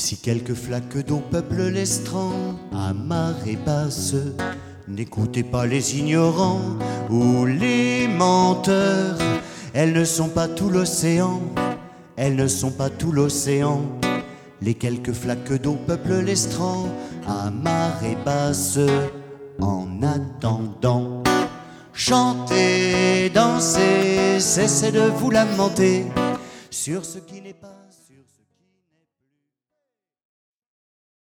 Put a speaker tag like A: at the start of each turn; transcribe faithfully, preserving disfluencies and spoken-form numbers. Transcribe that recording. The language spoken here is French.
A: Si quelques flaques d'eau peuplent l'estran à marée basse, n'écoutez pas les ignorants ou les menteurs. Elles ne sont pas tout l'océan, elles ne sont pas tout l'océan. Les quelques flaques d'eau peuplent l'estran à marée basse. En attendant, chantez, dansez, cessez de vous lamenter sur ce qui n'est pas